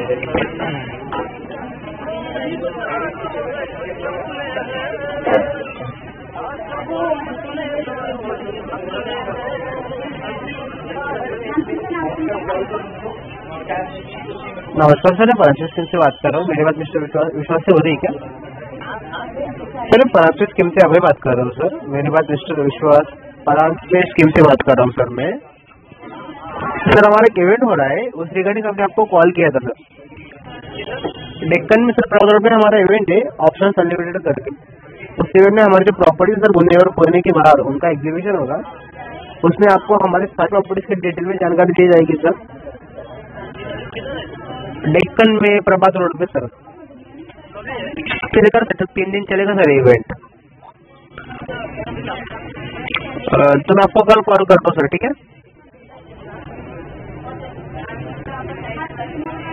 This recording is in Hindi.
नमस्कार सर, मैं पराग स्कीम से बात कर रहा हूँ। मेरी बात मिस्टर विश्वास से हो रही है क्या? सर मैं पराग स्कीम से अभी बात कर रहा हूँ सर। मेरी बात मिस्टर विश्वास पराग स्कीम से बात कर रहा हूँ सर। मैं सर हमारा एक इवेंट हो रहा है, उस रिगार्डिंग हमने आपको कॉल किया था सर। डेक्कन में सर प्रॉपर में हमारा इवेंट है ऑप्शन अनलिमिटेड करके। उस इवेंट में हमारे जो प्रॉपर्टी सर पुणे और पुणे के बाहर उनका एग्जीबिशन होगा। उसमें आपको हमारे सारी प्रॉपर्टीज की डिटेल में जानकारी दी जाएगी सर। डेक्कन में प्रभात रोड पे सर। चलेगा सर, 3 दिन चलेगा सर इवेंट। तो मैं आपको कल कॉल करता हूँ सर, ठीक है?